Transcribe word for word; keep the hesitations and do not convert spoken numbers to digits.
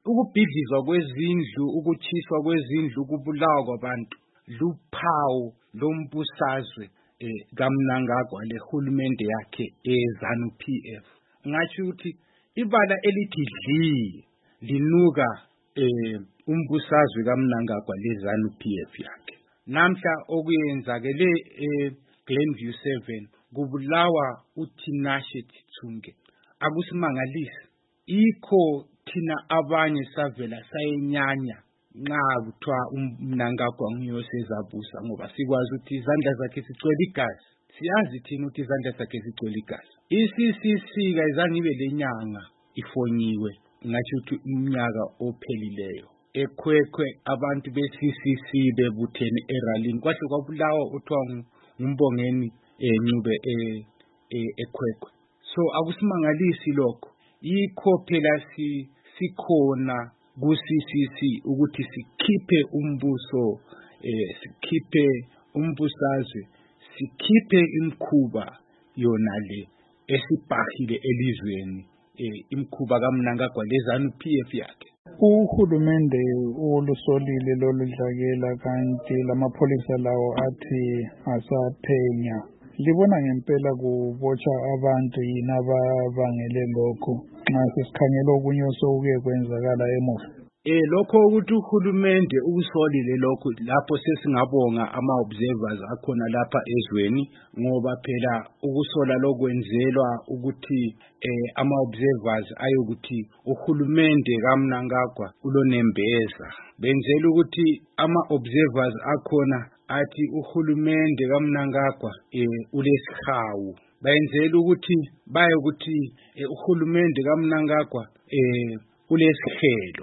ukubhidlizwa kwezindlu, ukuchiswa kwezindlu, ukubulawa kwabantu luphawu lombusazwe eh, kaMnangagwa lehulumende yakhe eZanu P F. Ngathi ukuthi ibala elithi dli linuka eh, umbusazwe kaMnangagwa leZanu P F yakhe. Namhla okuyenzakele eh, Glenview seven kubulawa uTinashe Tsunge akusimangalisi. Ikho thina abanye savela sayenyanya nxa kuthiwa uMnangagwa nguyosezabusa ngoba sikwazi ukuthi izandla zakhe sigcwele igazi. Siyazi thina ukuthi izandla zakhe zigcwele igazi. I C C C kayizange ibe lenyanga ifonyiwe ngathi ukuthi umnyaka ophelileyo. Ekhwekhwe abantu be-C C C bebuthene eralini kwahle kwabulawa othiwa nguMbongeni eNcube ekhwekhwe. So akusimangalisi lokho. Yikho phela si sikhona ku-C C C ukuthi sikhiphe umbuso eh sikhiphe umbusazwe sikhiphe imkhuba yona le esibhahile elizweni eh imkhuba kaMnangagwa leZanu P F yakhe. Uhulumende olusolile loludlakela kanti lamapholisa lawo athi asaphenya. Libona ngempela kubotsha abantu yini ababangele lokho nxa sesikhangela okunye osokuye kwenzakala emuva. Eh lokho ukuthi uhulumende ukusolile lokho lapho sesingabonga ama-observers akhona lapha ezweni ngoba phela ukusola lokwenzelwa ukuthi eh ama-observers ayokuthi uhulumende kaMnangagwa ulonembeza. Benzela ukuthi ama-observers akhona athi uhulumende kaMnangagwa eh ulesihawu. Bayenzela ukuthi baye ukuthi uhulumende kaMnangagwa eh ulesihlelo.